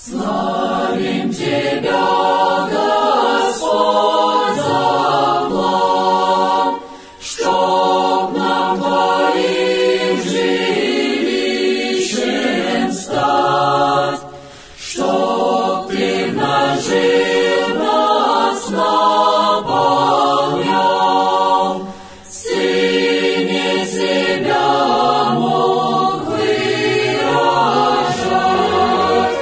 Славим Тебя, Господь, за план, чтоб нам Твоим жилищем стать, чтоб Ты в нас жил, нас наполнял, Сыне себя мог выражать.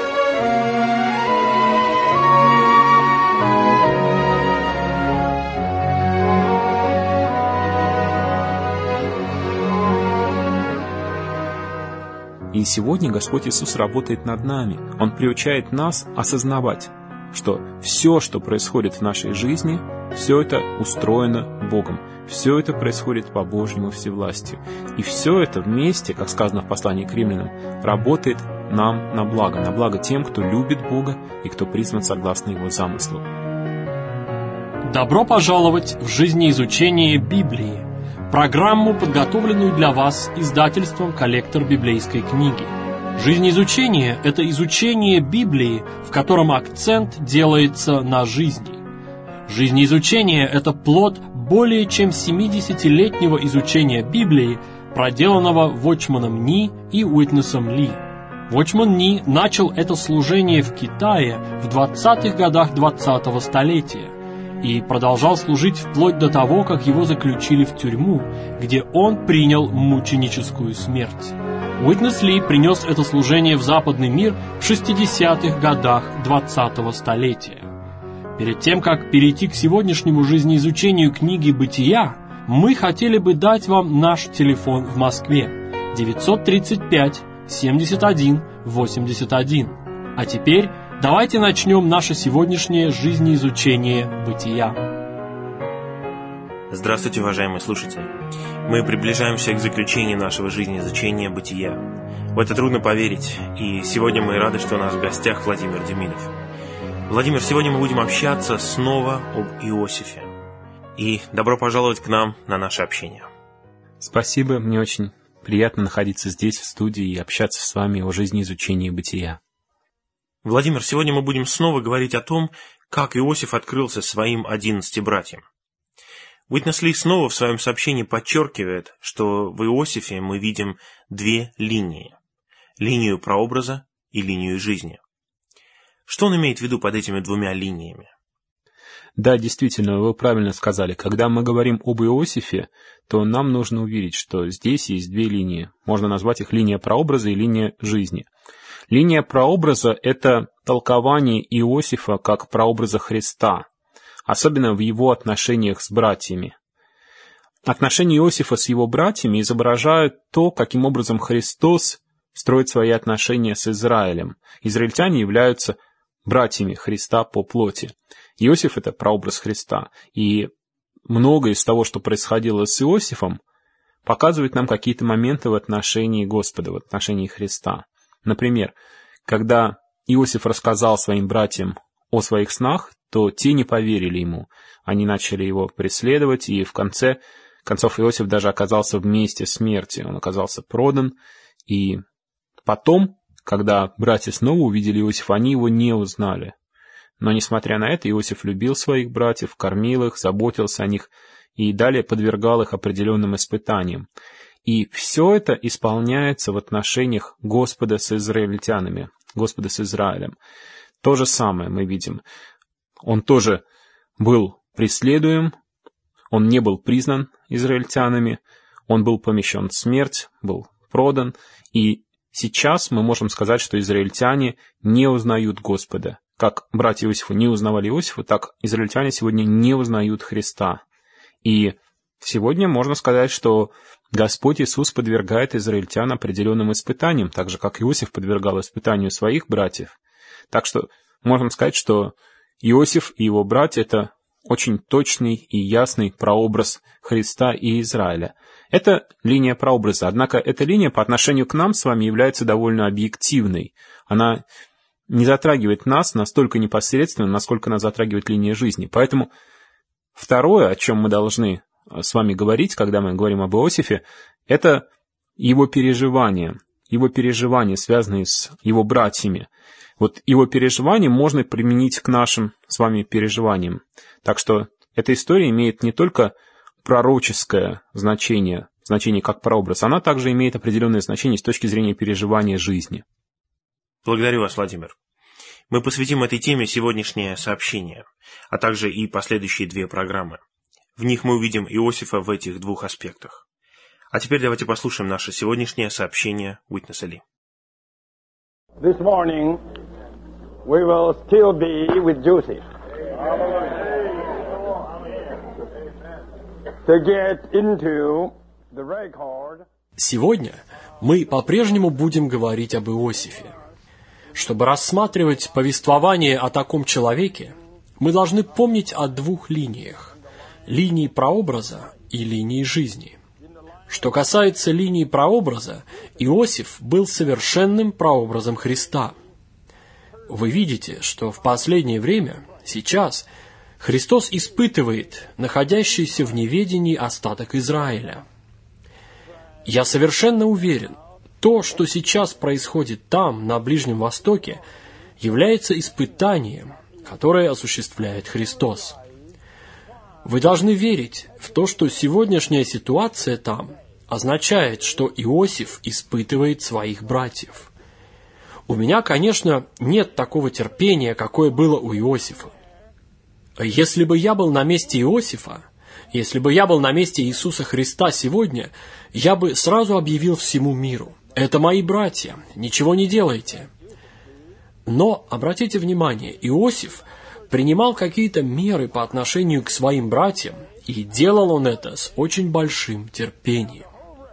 И сегодня Господь Иисус работает над нами. Он приучает нас осознавать, что все, что происходит в нашей жизни, все это устроено Богом. Все это происходит по Божьему всевластию. И все это вместе, как сказано в послании к римлянам, работает нам на благо тем, кто любит Бога и кто призван согласно Его замыслу. Добро пожаловать в жизнеизучение Библии, программу, подготовленную для вас издательством «Коллектор библейской книги». Жизнеизучение – это изучение Библии, в котором акцент делается на жизни. Жизнеизучение – это плод более чем 70-летнего изучения Библии, проделанного Watchman Nee и Witnessом Ли. Watchman Nee начал это служение в Китае в 20-х годах 20-го столетия и продолжал служить вплоть до того, как его заключили в тюрьму, где он принял мученическую смерть. Witness Ли принес это служение в западный мир в 60-х годах 20-го столетия. Перед тем, как перейти к сегодняшнему жизнеизучению книги «Бытия», мы хотели бы дать вам наш телефон в Москве 935 71 81. А теперь давайте начнем наше сегодняшнее жизнеизучение «Бытия». Здравствуйте, уважаемые слушатели! Мы приближаемся к заключению нашего жизнеизучения «Бытия». В это трудно поверить, и сегодня мы рады, что у нас в гостях Владимир Демидов. Владимир, сегодня мы будем общаться снова об Иосифе. И добро пожаловать к нам на наше общение. Спасибо, мне очень приятно находиться здесь, в студии, и общаться с вами о жизнеизучении бытия. Владимир, сегодня мы будем снова говорить о том, как Иосиф открылся своим 11 братьям. Witness Ли снова в своем сообщении подчеркивает, что в Иосифе мы видим две линии. Линию прообраза и линию жизни. Что он имеет в виду под этими двумя линиями? Да, действительно, вы правильно сказали. Когда мы говорим об Иосифе, то нам нужно увидеть, что здесь есть две линии. Можно назвать их линия прообраза и линия жизни. Линия прообраза — это толкование Иосифа как прообраза Христа, особенно в его отношениях с братьями. Отношения Иосифа с его братьями изображают то, каким образом Христос строит свои отношения с Израилем. Израильтяне являются братьями Христа по плоти. Иосиф — это прообраз Христа. И многое из того, что происходило с Иосифом, показывает нам какие-то моменты в отношении Господа, в отношении Христа. Например, когда Иосиф рассказал своим братьям о своих снах, то те не поверили ему. Они начали его преследовать, и в конце концов Иосиф даже оказался в месте смерти. Он оказался продан, и потом, когда братья снова увидели Иосифа, они его не узнали. Но, несмотря на это, Иосиф любил своих братьев, кормил их, заботился о них и далее подвергал их определенным испытаниям. И все это исполняется в отношениях Господа с израильтянами, Господа с Израилем. То же самое мы видим. Он тоже был преследуем, он не был признан израильтянами, он был помещен в смерть, был продан, и сейчас мы можем сказать, что израильтяне не узнают Господа. Как братья Иосифа не узнавали Иосифа, так израильтяне сегодня не узнают Христа. И сегодня можно сказать, что Господь Иисус подвергает израильтян определенным испытаниям, так же, как Иосиф подвергал испытанию своих братьев. Так что можно сказать, что Иосиф и его братья — это очень точный и ясный прообраз Христа и Израиля. Это линия прообраза, однако эта линия по отношению к нам с вами является довольно объективной. Она не затрагивает нас настолько непосредственно, насколько нас затрагивает линия жизни. Поэтому второе, о чем мы должны с вами говорить, когда мы говорим об Иосифе, это его переживания. его переживания, связанные с его братьями. Вот его переживания можно применить к нашим с вами переживаниям. Так что эта история имеет не только пророческое значение как прообраз, она также имеет определенное значение с точки зрения переживания жизни. Благодарю вас, Владимир. Мы посвятим этой теме сегодняшнее сообщение, а также и последующие 2 программы. В них мы увидим Иосифа в этих 2 аспектах. А теперь давайте послушаем наше сегодняшнее сообщение Уитнеса Ли. This morning we will still be with Joseph. To get into the record. Сегодня мы по-прежнему будем говорить об Иосифе. Чтобы рассматривать повествование о таком человеке, мы должны помнить о 2 линиях – линии прообраза и линии жизни. Что касается линии прообраза, Иосиф был совершенным прообразом Христа. Вы видите, что в последнее время, сейчас, Христос испытывает находящийся в неведении остаток Израиля. Я совершенно уверен, то, что сейчас происходит там, на Ближнем Востоке, является испытанием, которое осуществляет Христос. Вы должны верить в то, что сегодняшняя ситуация там означает, что Иосиф испытывает своих братьев. У меня, конечно, нет такого терпения, какое было у Иосифа. Если бы я был на месте Иосифа, если бы я был на месте Иисуса Христа сегодня, я бы сразу объявил всему миру: это мои братья, ничего не делайте. Но, обратите внимание, Иосиф принимал какие-то меры по отношению к своим братьям, и делал он это с очень большим терпением.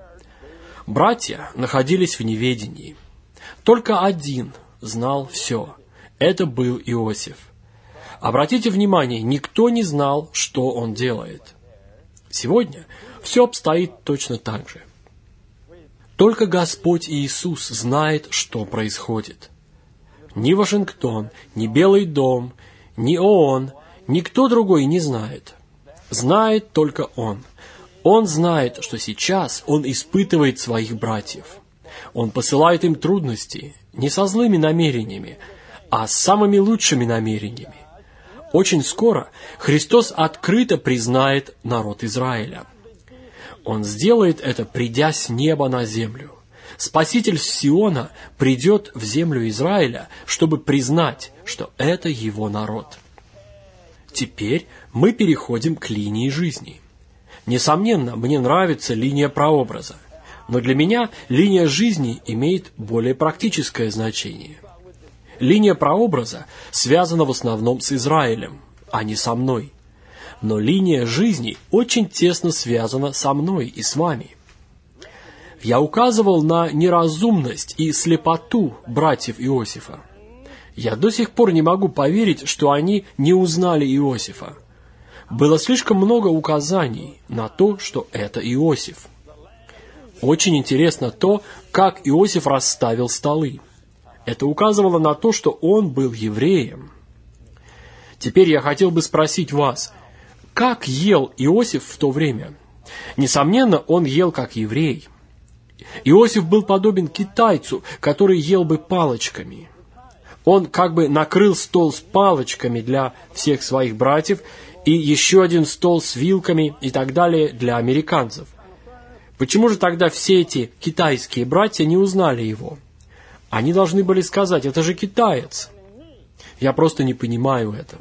Братья находились в неведении. Только один знал все. Это был Иосиф. Обратите внимание, никто не знал, что он делает. Сегодня все обстоит точно так же. Только Господь Иисус знает, что происходит. Ни Вашингтон, ни Белый дом, ни ООН, никто другой не знает. Знает только Он. Он знает, что сейчас Он испытывает своих братьев. Он посылает им трудности не со злыми намерениями, а с самыми лучшими намерениями. Очень скоро Христос открыто признает народ Израиля. Он сделает это, придя с неба на землю. Спаситель Сиона придет в землю Израиля, чтобы признать, что это его народ. Теперь мы переходим к линии жизни. Несомненно, мне нравится линия прообраза, но для меня линия жизни имеет более практическое значение. Линия прообраза связана в основном с Израилем, а не со мной. Но линия жизни очень тесно связана со мной и с вами. Я указывал на неразумность и слепоту братьев Иосифа. Я до сих пор не могу поверить, что они не узнали Иосифа. Было слишком много указаний на то, что это Иосиф. Очень интересно то, как Иосиф расставил столы. Это указывало на то, что он был евреем. Теперь я хотел бы спросить вас, как ел Иосиф в то время? Несомненно, он ел как еврей. Иосиф был подобен китайцу, который ел бы палочками. Он как бы накрыл стол с палочками для всех своих братьев и еще один стол с вилками и так далее для американцев. Почему же тогда все эти китайские братья не узнали его? Они должны были сказать: это же китаец. Я просто не понимаю этого.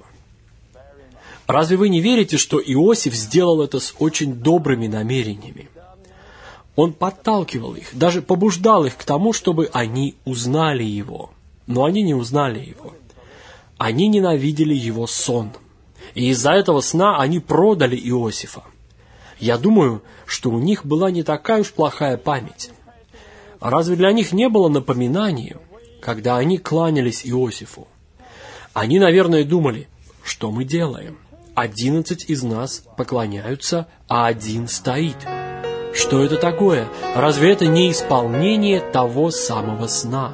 Разве вы не верите, что Иосиф сделал это с очень добрыми намерениями? Он подталкивал их, даже побуждал их к тому, чтобы они узнали его. Но они не узнали его. Они ненавидели его сон. И из-за этого сна они продали Иосифа. Я думаю, что у них была не такая уж плохая память. Разве для них не было напоминания, когда они кланялись Иосифу? Они, наверное, думали: что мы делаем? 11 из нас поклоняются, а 1 стоит. Что это такое? Разве это не исполнение того самого сна?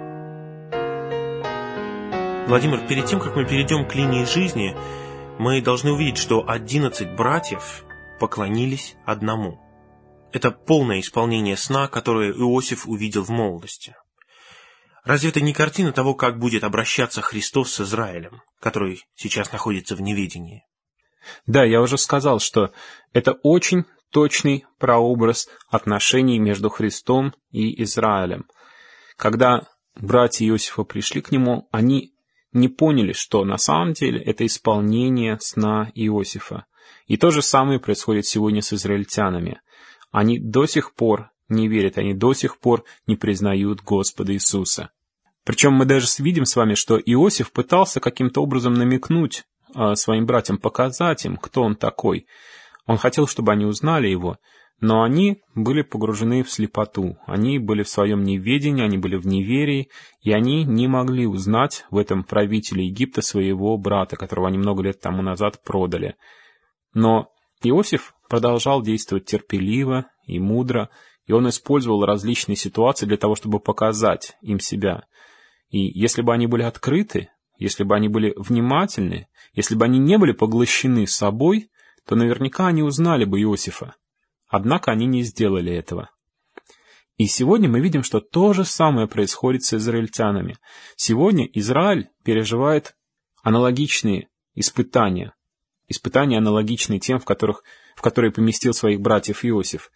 Владимир, перед тем, как мы перейдем к линии жизни, мы должны увидеть, что 11 братьев поклонились одному. это полное исполнение сна, которое Иосиф увидел в молодости. Разве это не картина того, как будет обращаться Христос с Израилем, который сейчас находится в неведении? Да, я уже сказал, что это очень точный прообраз отношений между Христом и Израилем. Когда братья Иосифа пришли к нему, они не поняли, что на самом деле это исполнение сна Иосифа. И то же самое происходит сегодня с израильтянами. Они до сих пор не верят, они до сих пор не признают Господа Иисуса. Причем мы даже видим с вами, что Иосиф пытался каким-то образом намекнуть своим братьям, показать им, кто он такой. Он хотел, чтобы они узнали его, но они были погружены в слепоту, они были в своем неведении, они были в неверии, и они не могли узнать в этом правителе Египта своего брата, которого они много лет тому назад продали. Но Иосиф продолжал действовать терпеливо и мудро, и он использовал различные ситуации для того, чтобы показать им себя. И если бы они были открыты, если бы они были внимательны, если бы они не были поглощены собой, то наверняка они узнали бы Иосифа. Однако они не сделали этого. И сегодня мы видим, что то же самое происходит с израильтянами. Сегодня Израиль переживает аналогичные испытания. Испытания аналогичные тем, в которые поместил своих братьев Иосиф.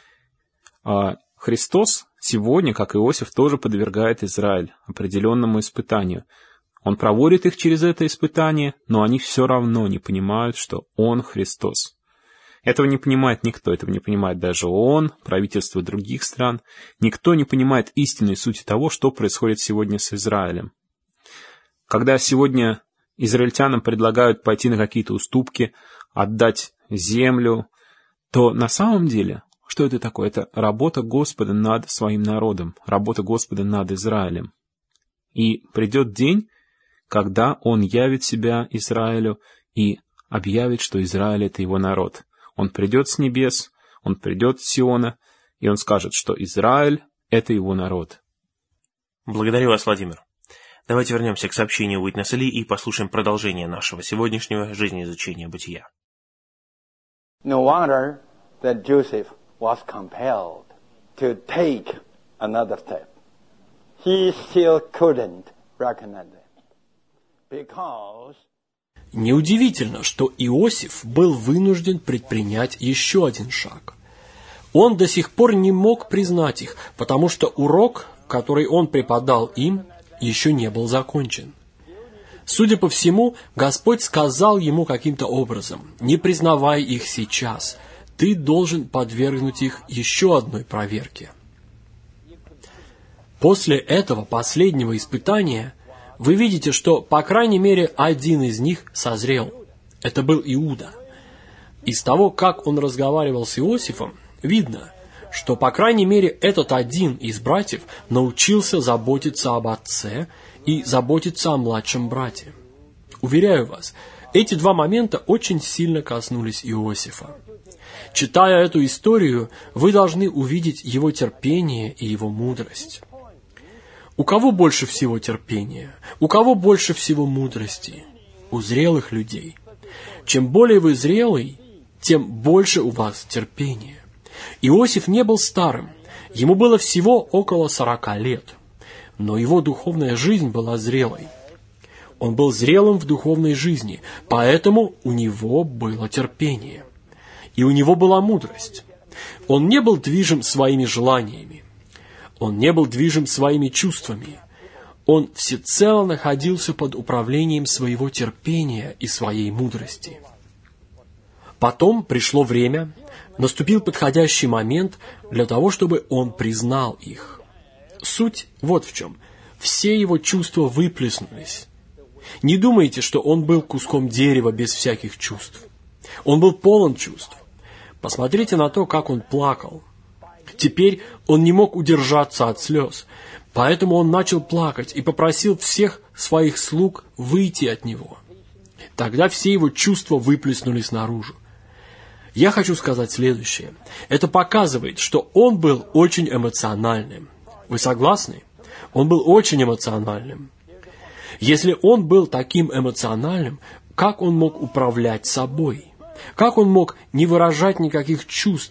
А Христос сегодня, как Иосиф, тоже подвергает Израиль определенному испытанию. Он проводит их через это испытание, но они все равно не понимают, что Он Христос. Этого не понимает никто, этого не понимает даже ООН, правительство других стран. Никто не понимает истинной сути того, что происходит сегодня с Израилем. Когда сегодня израильтянам предлагают пойти на какие-то уступки, отдать землю, то на самом деле, что это такое? Это работа Господа над своим народом, работа Господа над Израилем. И придет день, когда Он явит себя Израилю и объявит, что Израиль — это Его народ. Он придет с небес, Он придет с Сиона, и Он скажет, что Израиль — это Его народ. Благодарю вас, Владимир. Давайте вернемся к сообщению Уитнеса Ли и послушаем продолжение нашего сегодняшнего жизнеизучения бытия. No wonder that Joseph was compelled to take another step. He still couldn't recognize them. Because Неудивительно, что Иосиф был вынужден предпринять еще один шаг. Он до сих пор не мог признать их, потому что урок, который он преподал им, еще не был закончен. Судя по всему, Господь сказал ему каким-то образом: «Не признавай их сейчас, ты должен подвергнуть их еще одной проверке». После этого последнего испытания вы видите, что, по крайней мере, один из них созрел. Это был Иуда. Из того, как он разговаривал с Иосифом, видно, что, по крайней мере, этот один из братьев научился заботиться об отце и заботиться о младшем брате. Уверяю вас, эти два момента очень сильно коснулись Иосифа. Читая эту историю, вы должны увидеть его терпение и его мудрость. У кого больше всего терпения? У кого больше всего мудрости? У зрелых людей. Чем более вы зрелый, тем больше у вас терпения. Иосиф не был старым, ему было всего около 40 лет, но его духовная жизнь была зрелой. Он был зрелым в духовной жизни, поэтому у него было терпение. И у него была мудрость. Он не был движим своими желаниями. Он не был движим своими чувствами. Он всецело находился под управлением своего терпения и своей мудрости. Потом пришло время, наступил подходящий момент для того, чтобы он признал их. Суть вот в чем. Все его чувства выплеснулись. Не думайте, что он был куском дерева без всяких чувств. Он был полон чувств. Посмотрите на то, как он плакал. Теперь он не мог удержаться от слез, поэтому он начал плакать и попросил всех своих слуг выйти от него. Тогда все его чувства выплеснулись наружу. Я хочу сказать следующее. Это показывает, что он был очень эмоциональным. Вы согласны? Он был очень эмоциональным. Если он был таким эмоциональным, как он мог управлять собой? Как он мог не выражать никаких чувств,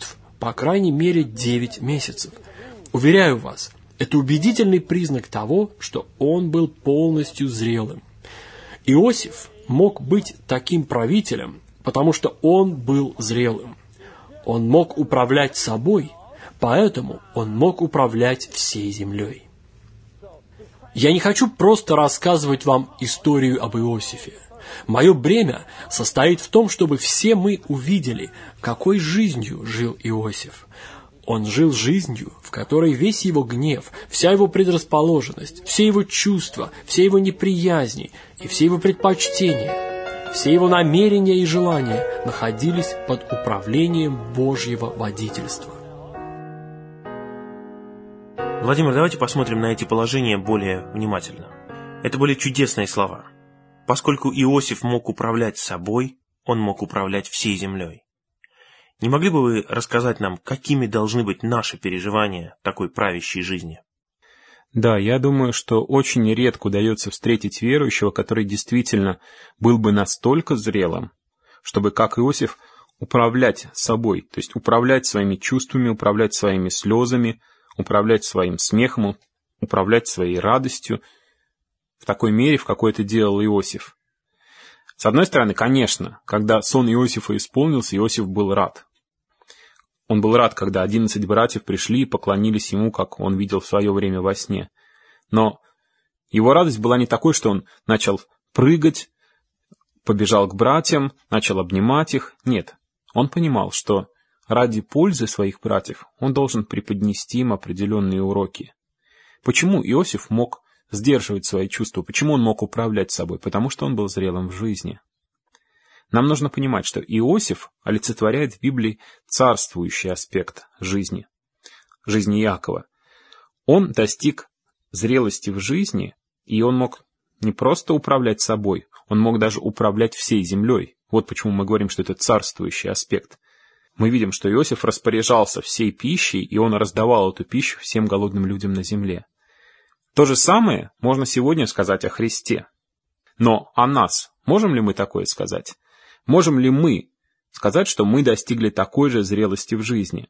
по крайней мере 9 месяцев. Уверяю вас, это убедительный признак того, что он был полностью зрелым. Иосиф мог быть таким правителем, потому что он был зрелым. Он мог управлять собой, поэтому он мог управлять всей землей. Я не хочу просто рассказывать вам историю об Иосифе. Мое бремя состоит в том, чтобы все мы увидели, какой жизнью жил Иосиф. Он жил жизнью, в которой весь его гнев, вся его предрасположенность, все его чувства, все его неприязни и все его предпочтения, все его намерения и желания находились под управлением Божьего водительства. Владимир, давайте посмотрим на эти положения более внимательно. Это были чудесные слова. Поскольку Иосиф мог управлять собой, он мог управлять всей землей. Не могли бы вы рассказать нам, какими должны быть наши переживания такой правящей жизни? Да, я думаю, что очень редко удается встретить верующего, который действительно был бы настолько зрелым, чтобы, как Иосиф, управлять собой, то есть управлять своими чувствами, управлять своими слезами, управлять своим смехом, управлять своей радостью в такой мере, в какой это делал Иосиф. С одной стороны, конечно, когда сон Иосифа исполнился, Иосиф был рад. Он был рад, когда 11 братьев пришли и поклонились ему, как он видел в свое время во сне. Но его радость была не такой, что он начал прыгать, побежал к братьям, начал обнимать их. Нет, он понимал, что ради пользы своих братьев он должен преподнести им определенные уроки. Почему Иосиф мог сдерживать свои чувства? Почему он мог управлять собой? Потому что он был зрелым в жизни. Нам нужно понимать, что Иосиф олицетворяет в Библии царствующий аспект жизни Иакова. Он достиг зрелости в жизни, и он мог не просто управлять собой, он мог даже управлять всей землей. Вот почему мы говорим, что это царствующий аспект. Мы видим, что Иосиф распоряжался всей пищей, и он раздавал эту пищу всем голодным людям на земле. То же самое можно сегодня сказать о Христе. Но о нас можем ли мы такое сказать? Можем ли мы сказать, что мы достигли такой же зрелости в жизни?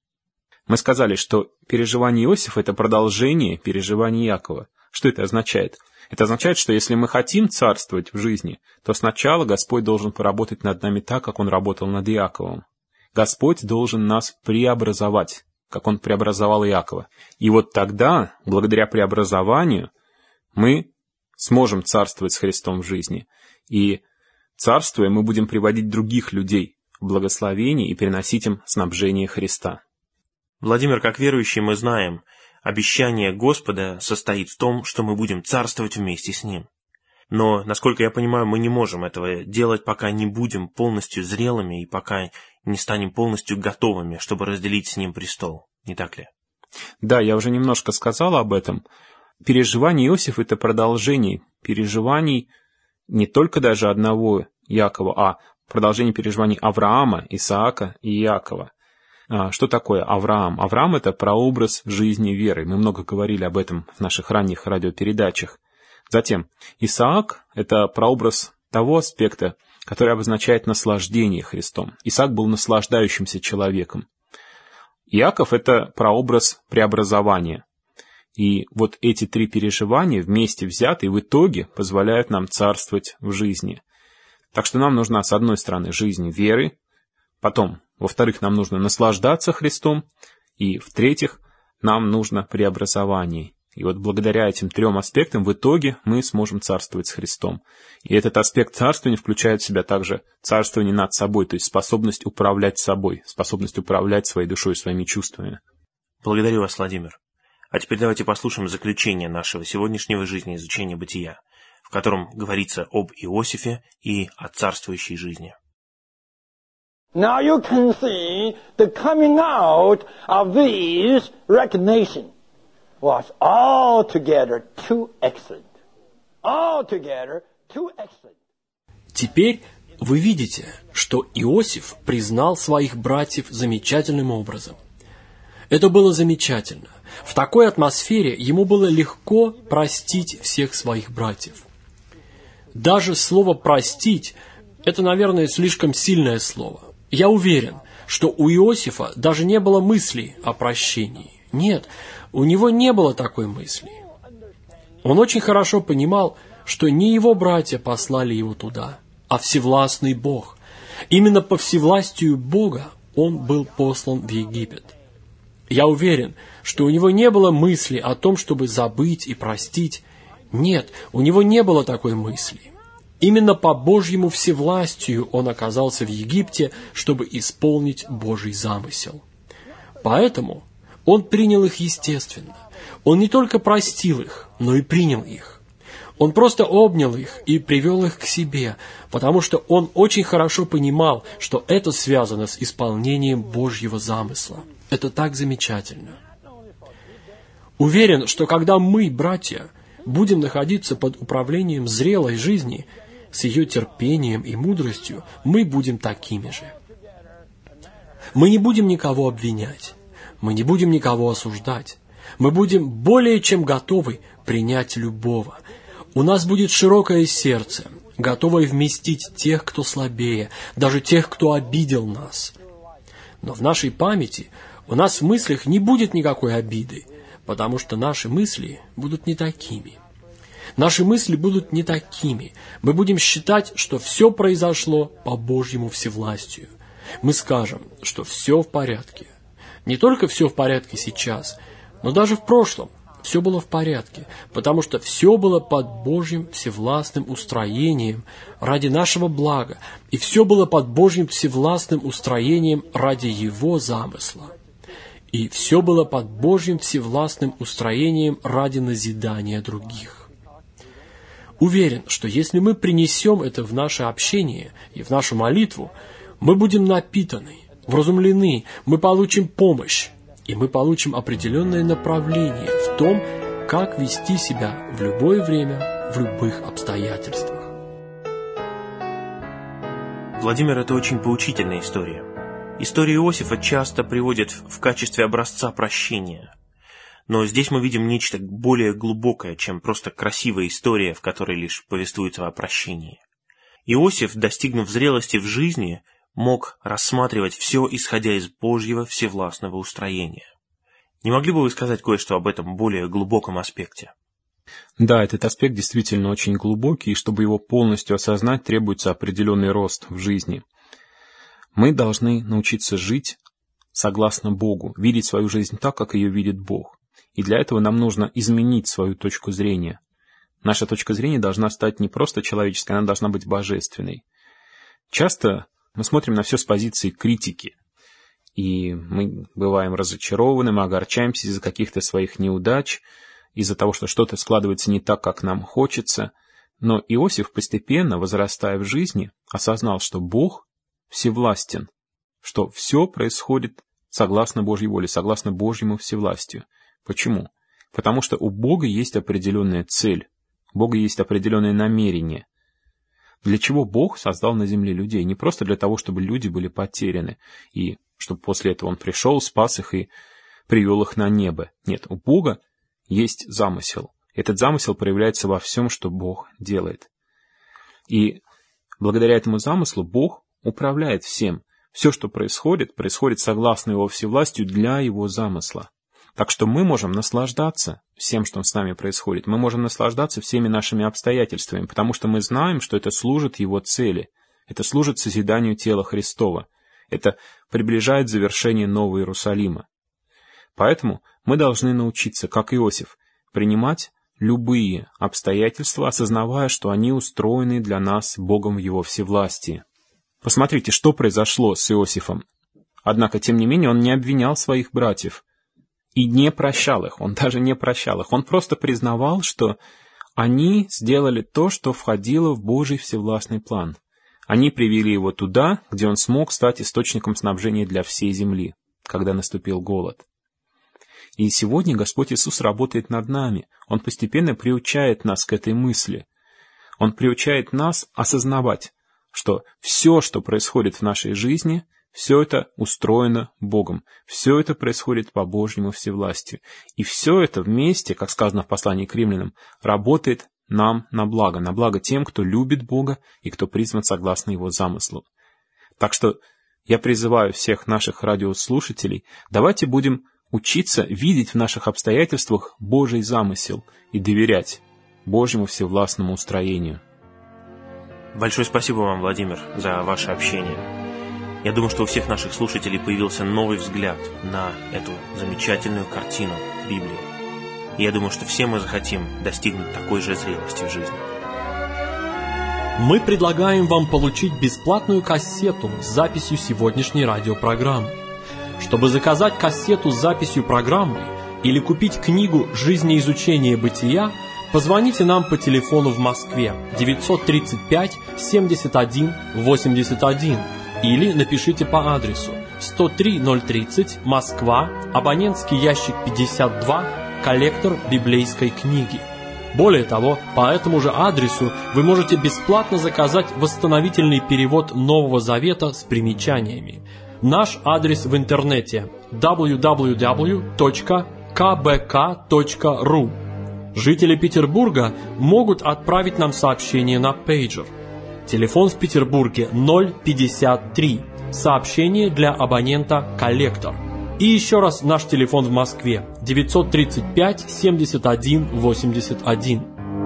Мы сказали, что переживание Иосифа — это продолжение переживаний Иакова. Что это означает? Это означает, что если мы хотим царствовать в жизни, то сначала Господь должен поработать над нами так, как Он работал над Иаковом. Господь должен нас преобразовать, как Он преобразовал Иакова. И вот тогда, благодаря преобразованию, мы сможем царствовать с Христом в жизни. И царствуя, мы будем приводить других людей в благословение и приносить им снабжение Христа. Владимир, как верующие, мы знаем, обещание Господа состоит в том, что мы будем царствовать вместе с Ним. Но, насколько я понимаю, мы не можем этого делать, пока не будем полностью зрелыми и пока не станем полностью готовыми, чтобы разделить с Ним престол. Не так ли? Да, я уже немножко сказал об этом. Переживание Иосифа — это продолжение переживаний не только даже одного Иакова, а продолжение переживаний Авраама, Исаака и Иакова. Что такое Авраам? Авраам — это прообраз жизни веры. Мы много говорили об этом в наших ранних радиопередачах. Затем Исаак — это прообраз того аспекта, который обозначает наслаждение Христом. Исаак был наслаждающимся человеком. Иаков — это прообраз преобразования. И вот эти три переживания вместе взятые в итоге позволяют нам царствовать в жизни. Так что нам нужна, с одной стороны, жизнь веры, потом, во-вторых, нам нужно наслаждаться Христом, и, в-третьих, нам нужно преобразование. И вот благодаря этим трем аспектам в итоге мы сможем царствовать с Христом. И этот аспект царствования включает в себя также царствование над собой, то есть способность управлять собой, способность управлять своей душой, своими чувствами. Благодарю вас, Владимир. А теперь давайте послушаем заключение нашего сегодняшнего жизнеизучения бытия, в котором говорится об Иосифе и о царствующей жизни. Now you can see the coming out of these recognition was altogether too excellent. Altogether too excellent. Теперь вы видите, что Иосиф признал своих братьев замечательным образом. Это было замечательно. В такой атмосфере ему было легко простить всех своих братьев. Даже слово «простить» — это, наверное, слишком сильное слово. Я уверен, что у Иосифа даже не было мысли о прощении. Нет, у него не было такой мысли. Он очень хорошо понимал, что не его братья послали его туда, а всевластный Бог. Именно по всевластию Бога он был послан в Египет. Я уверен, что у него не было мысли о том, чтобы забыть и простить. Нет, у него не было такой мысли. Именно по Божьему всевластию он оказался в Египте, чтобы исполнить Божий замысел. Поэтому он принял их естественно. Он не только простил их, но и принял их. Он просто обнял их и привел их к себе, потому что он очень хорошо понимал, что это связано с исполнением Божьего замысла. Это так замечательно. Уверен, что когда мы, братья, будем находиться под управлением зрелой жизни, с ее терпением и мудростью, мы будем такими же. Мы не будем никого обвинять, мы не будем никого осуждать, мы будем более чем готовы принять любого. У нас будет широкое сердце, готовое вместить тех, кто слабее, даже тех, кто обидел нас. Но в нашей памяти, у нас в мыслях не будет никакой обиды, потому что наши мысли будут не такими. Наши мысли будут не такими. Мы будем считать, что все произошло по Божьему всевластию. Мы скажем, что все в порядке. Не только все в порядке сейчас, но даже в прошлом все было в порядке, потому что все было под Божьим всевластным устроением ради нашего блага, и все было под Божьим всевластным устроением ради Его замысла. И все было под Божьим всевластным устроением ради назидания других. Уверен, что если мы принесем это в наше общение и в нашу молитву, мы будем напитаны, вразумлены, мы получим помощь, и мы получим определенное направление в том, как вести себя в любое время, в любых обстоятельствах. Владимир, это очень поучительная история. Историю Иосифа часто приводят в качестве образца прощения. Но здесь мы видим нечто более глубокое, чем просто красивая история, в которой лишь повествуется о прощении. Иосиф, достигнув зрелости в жизни, мог рассматривать все, исходя из Божьего всевластного устроения. Не могли бы вы сказать кое-что об этом более глубоком аспекте? Да, этот аспект действительно очень глубокий, и чтобы его полностью осознать, требуется определенный рост в жизни. Мы должны научиться жить согласно Богу, видеть свою жизнь так, как ее видит Бог. И для этого нам нужно изменить свою точку зрения. Наша точка зрения должна стать не просто человеческой, она должна быть божественной. Часто мы смотрим на все с позиции критики, и мы бываем разочарованы, мы огорчаемся из-за каких-то своих неудач, из-за того, что что-то складывается не так, как нам хочется. Но Иосиф, постепенно, возрастая в жизни, осознал, что Бог всевластен, что все происходит согласно Божьей воле, согласно Божьему всевластию. Почему? Потому что у Бога есть определенная цель, у Бога есть определенное намерение. Для чего Бог создал на земле людей? Не просто для того, чтобы люди были потеряны, и чтобы после этого Он пришел, спас их и привел их на небо. Нет, у Бога есть замысел. Этот замысел проявляется во всем, что Бог делает. И благодаря этому замыслу Бог управляет всем. Все, что происходит, происходит согласно Его всевластию для Его замысла. Так что мы можем наслаждаться всем, что с нами происходит. Мы можем наслаждаться всеми нашими обстоятельствами, потому что мы знаем, что это служит Его цели. Это служит созиданию тела Христова. Это приближает завершение Нового Иерусалима. Поэтому мы должны научиться, как Иосиф, принимать любые обстоятельства, осознавая, что они устроены для нас Богом в Его всевластии. Посмотрите, что произошло с Иосифом. Однако, тем не менее, он не обвинял своих братьев и не прощал их. Он даже не прощал их. Он просто признавал, что они сделали то, что входило в Божий всевластный план. Они привели его туда, где он смог стать источником снабжения для всей земли, когда наступил голод. И сегодня Господь Иисус работает над нами. Он постепенно приучает нас к этой мысли. Он приучает нас осознавать, что все, что происходит в нашей жизни, все это устроено Богом, все это происходит по Божьему всевластию. И все это вместе, как сказано в послании к римлянам, работает нам на благо тем, кто любит Бога и кто призван согласно Его замыслу. Так что Я призываю всех наших радиослушателей, давайте будем учиться видеть в наших обстоятельствах Божий замысел и доверять Божьему всевластному устроению. Большое спасибо вам, Владимир, за ваше общение. Я думаю, что у всех наших слушателей появился новый взгляд на эту замечательную картину Библии. И я думаю, что все мы захотим достигнуть такой же зрелости в жизни. Мы предлагаем вам получить бесплатную кассету с записью сегодняшней радиопрограммы. Чтобы заказать кассету с записью программы или купить книгу «Жизнеизучение бытия», позвоните нам по телефону в Москве 935 71 81 или напишите по адресу 103030 Москва, абонентский ящик 52, коллектор библейской книги. Более того, по этому же адресу вы можете бесплатно заказать восстановительный перевод Нового Завета с примечаниями. Наш адрес в интернете www.kbk.ru. Жители Петербурга могут отправить нам сообщение на пейджер. Телефон в Петербурге 053. Сообщение для абонента «Коллектор». И еще раз наш телефон в Москве 935 71 81.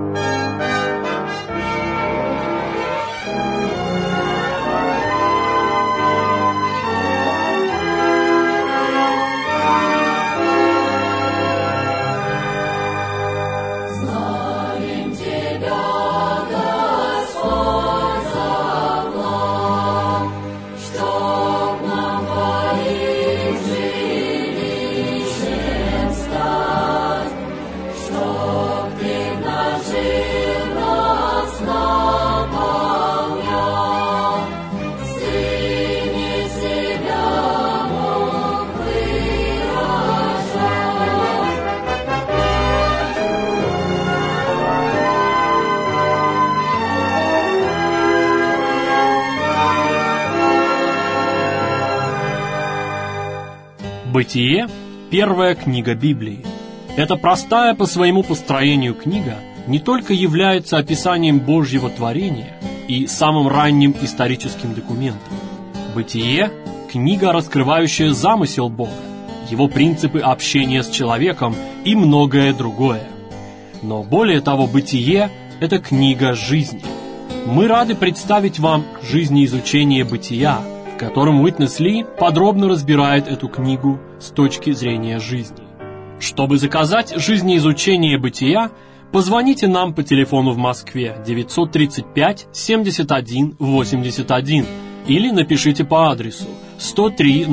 Бытие – первая книга Библии. Эта простая по своему построению книга не только является описанием Божьего творения и самым ранним историческим документом. Бытие – книга, раскрывающая замысел Бога, его принципы общения с человеком и многое другое. Но более того, Бытие – это книга жизни. Мы рады представить вам жизнеизучение бытия, в котором Уитнес Ли подробно разбирает эту книгу с точки зрения жизни. Чтобы заказать жизнеизучение бытия, позвоните нам по телефону в Москве 935 71 81 или напишите по адресу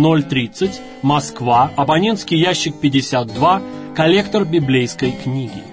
103030 Москва, абонентский ящик 52, коллектор библейской книги.